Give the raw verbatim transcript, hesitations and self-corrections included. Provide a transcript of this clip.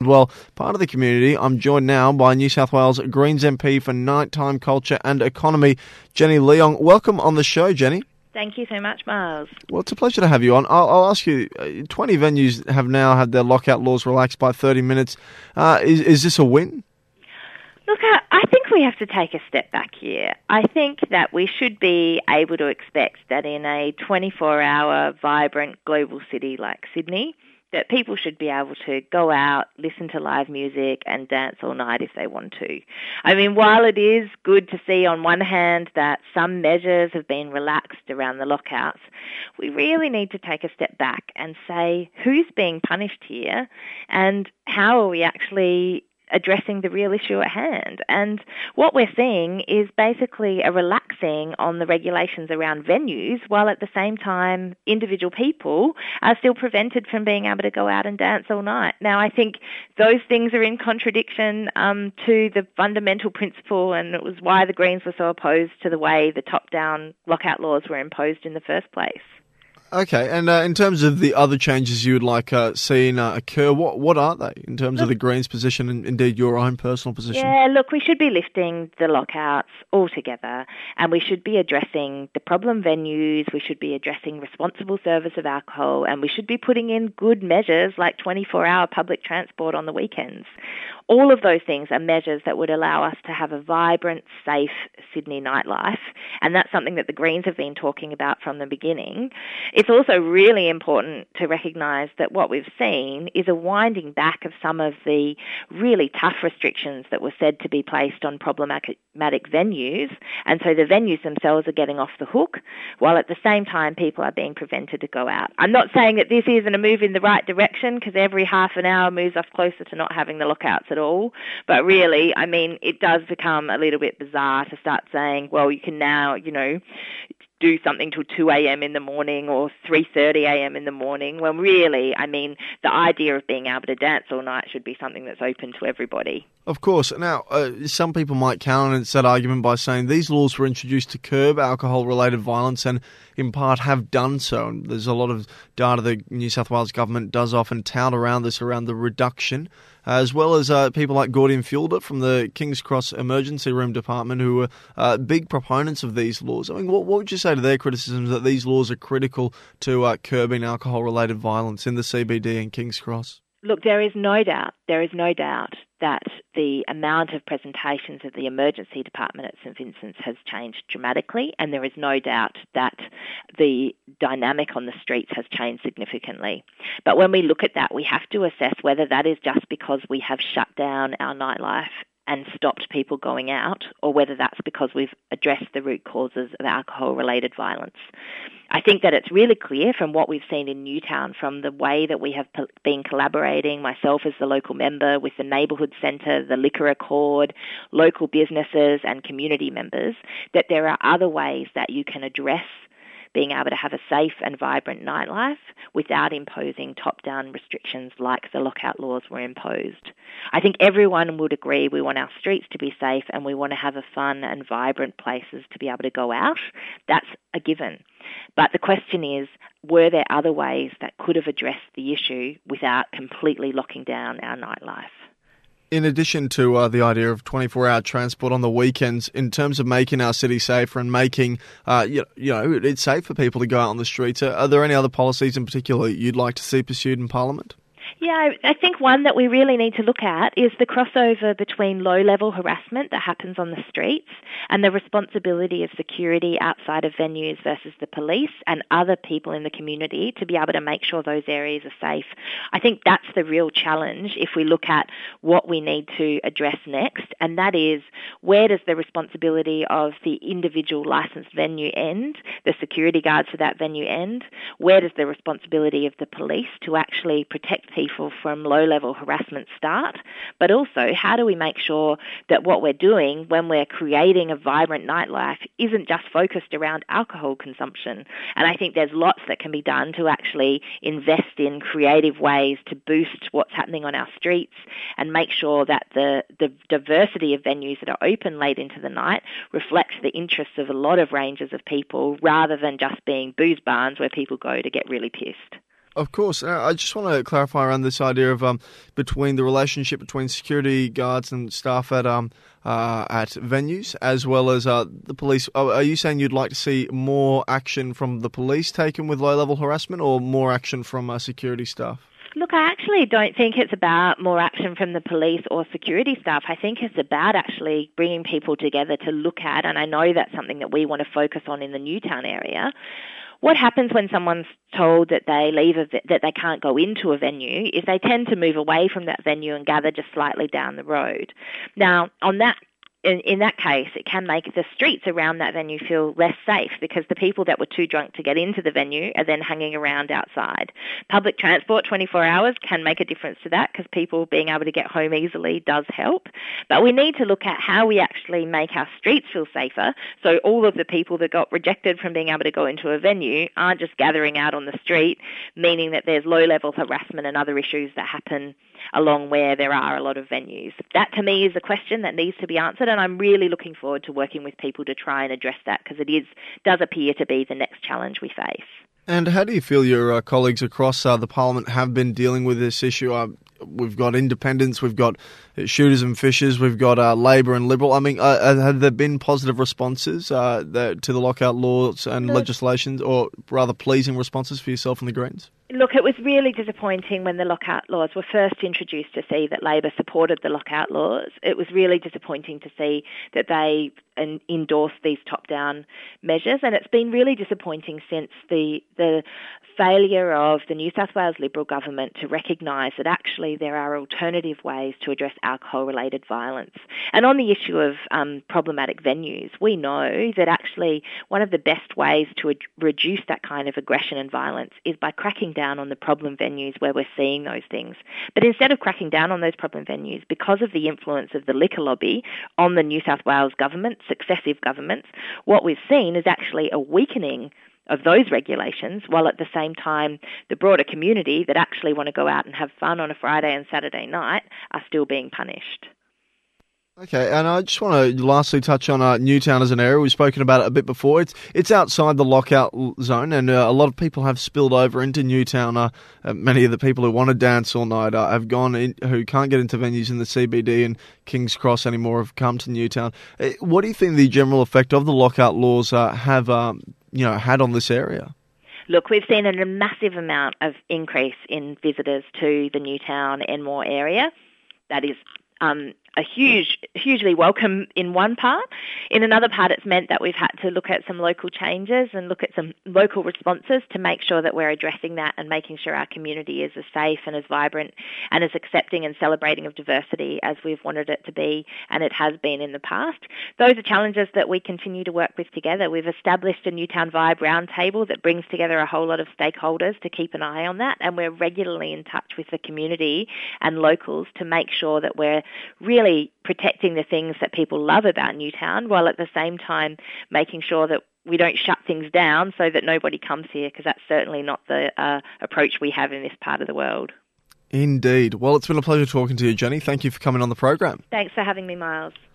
Cardwell, part of the community. I'm joined now by New South Wales Greens M P for Nighttime Culture and Economy, Jenny Leong. Welcome on the show, Jenny. Thank you so much, Miles. Well, it's a pleasure to have you on. I'll, I'll ask you, uh, twenty venues have now had their lockout laws relaxed by thirty minutes. Uh, is, is this a win? Look, I, I think we have to take a step back here. I think that we should be able to expect that in a twenty-four hour, vibrant global city like Sydney, that people should be able to go out, listen to live music and dance all night if they want to. I mean, while it is good to see on one hand that some measures have been relaxed around the lockouts, we really need to take a step back and say who's being punished here and how are we actually addressing the real issue at hand. And what we're seeing is basically a relaxing on the regulations around venues, while at the same time individual people are still prevented from being able to go out and dance all night. Now, I think those things are in contradiction um, to the fundamental principle, and it was why the Greens were so opposed to the way the top-down lockout laws were imposed in the first place. Okay, and uh, in terms of the other changes you would like uh, seen uh, occur, what what are they in terms look, of the Greens' position and indeed your own personal position? Yeah, look, we should be lifting the lockouts altogether, and we should be addressing the problem venues, we should be addressing responsible service of alcohol, and we should be putting in good measures like twenty-four hour public transport on the weekends. All of those things are measures that would allow us to have a vibrant, safe Sydney nightlife, and that's something that the Greens have been talking about from the beginning. It's also really important to recognise that what we've seen is a winding back of some of the really tough restrictions that were said to be placed on problematic venues, and so the venues themselves are getting off the hook, while at the same time people are being prevented to go out. I'm not saying that this isn't a move in the right direction, because every half an hour moves us closer to not having the lockouts at all, but really, I mean, it does become a little bit bizarre to start saying, well, you can now, you know, do something till two a.m. in the morning or three thirty a.m. in the morning, when really, I mean, the idea of being able to dance all night should be something that's open to everybody. Of course. Now, uh, some people might countenance that argument by saying these laws were introduced to curb alcohol-related violence and in part have done so. And there's a lot of data the New South Wales government does often tout around this, around the reduction, as well as uh, people like Gordian Fielder from the King's Cross Emergency Room Department who are uh, big proponents of these laws. I mean, what, what would you say to their criticisms that these laws are critical to uh, curbing alcohol-related violence in the C B D and King's Cross? Look, there is no doubt, there is no doubt that the amount of presentations of the emergency department at St Vincent's has changed dramatically, and there is no doubt that the dynamic on the streets has changed significantly. But when we look at that, we have to assess whether that is just because we have shut down our nightlife and stopped people going out, or whether that's because we've addressed the root causes of alcohol-related violence. I think that it's really clear from what we've seen in Newtown, from the way that we have been collaborating, myself as the local member, with the neighbourhood centre, the Liquor Accord, local businesses and community members, that there are other ways that you can address being able to have a safe and vibrant nightlife without imposing top-down restrictions like the lockout laws were imposed. I think everyone would agree we want our streets to be safe and we want to have a fun and vibrant places to be able to go out. That's a given. But the question is, were there other ways that could have addressed the issue without completely locking down our nightlife? In addition to uh, the idea of twenty-four hour transport on the weekends, in terms of making our city safer and making uh, you, you know it's safe for people to go out on the streets, are, are there any other policies in particular you'd like to see pursued in Parliament? Yeah, I think one that we really need to look at is the crossover between low-level harassment that happens on the streets and the responsibility of security outside of venues versus the police and other people in the community to be able to make sure those areas are safe. I think that's the real challenge if we look at what we need to address next, and that is, where does the responsibility of the individual licensed venue end, the security guards for that venue end? Where does the responsibility of the police to actually protect people people from low-level harassment start, but also how do we make sure that what we're doing when we're creating a vibrant nightlife isn't just focused around alcohol consumption. And I think there's lots that can be done to actually invest in creative ways to boost what's happening on our streets and make sure that the, the diversity of venues that are open late into the night reflects the interests of a lot of ranges of people rather than just being booze barns where people go to get really pissed. Of course. Uh, I just want to clarify around this idea of um, between the relationship between security guards and staff at um uh, at venues, as well as uh, the police. Oh, are you saying you'd like to see more action from the police taken with low-level harassment, or more action from uh, security staff? Look, I actually don't think it's about more action from the police or security staff. I think it's about actually bringing people together to look at, and I know that's something that we want to focus on in the Newtown area. What happens when someone's told that they leave a, that they can't go into a venue is they tend to move away from that venue and gather just slightly down the road. Now, on that In, in that case, it can make the streets around that venue feel less safe because the people that were too drunk to get into the venue are then hanging around outside. Public transport twenty-four hours can make a difference to that because people being able to get home easily does help. But we need to look at how we actually make our streets feel safer so all of the people that got rejected from being able to go into a venue aren't just gathering out on the street, meaning that there's low-level harassment and other issues that happen along where there are a lot of venues. That, to me, is a question that needs to be answered, and I'm really looking forward to working with people to try and address that because it is does appear to be the next challenge we face. And how do you feel your uh, colleagues across uh, the Parliament have been dealing with this issue? Uh, we've got independents, we've got shooters and fishers, we've got uh, Labor and Liberal. I mean, uh, have there been positive responses uh, that, to the lockout laws and Look, legislation, or rather pleasing responses for yourself and the Greens? Look, it was really disappointing when the lockout laws were first introduced to see that Labor supported the lockout laws. It was really disappointing to see that they endorsed these top-down measures, and it's been really disappointing since the the failure of the New South Wales Liberal government to recognise that actually there are alternative ways to address alcohol-related violence. And on the issue of um, problematic venues, we know that actually one of the best ways to ad- reduce that kind of aggression and violence is by cracking down on the problem venues where we're seeing those things. But instead of cracking down on those problem venues, because of the influence of the liquor lobby on the New South Wales government, successive governments, what we've seen is actually a weakening of those regulations, while at the same time the broader community that actually want to go out and have fun on a Friday and Saturday night are still being punished. Okay, and I just want to lastly touch on uh, Newtown as an area. We've spoken about it a bit before. It's it's outside the lockout zone, and uh, a lot of people have spilled over into Newtown. Uh, uh, many of the people who want to dance all night uh, have gone in, who can't get into venues in the C B D and King's Cross anymore, have come to Newtown. Uh, what do you think the general effect of the lockout laws uh, have um, you know, had on this area? Look, we've seen a massive amount of increase in visitors to the Newtown Enmore area. That is um, a huge, hugely welcome in one part. In another part, it's meant that we've had to look at some local changes and look at some local responses to make sure that we're addressing that and making sure our community is as safe and as vibrant and as accepting and celebrating of diversity as we've wanted it to be and it has been in the past. Those are challenges that we continue to work with together. We've established a Newtown Vibe roundtable that brings together a whole lot of stakeholders to keep an eye on that, and we're regularly in touch with the community and locals to make sure that we're really protecting the things that people love about Newtown, while at the same time making sure that we don't shut things down so that nobody comes here, because that's certainly not the uh, approach we have in this part of the world. Indeed. Well, it's been a pleasure talking to you, Jenny. Thank you for coming on the program. Thanks for having me, Miles.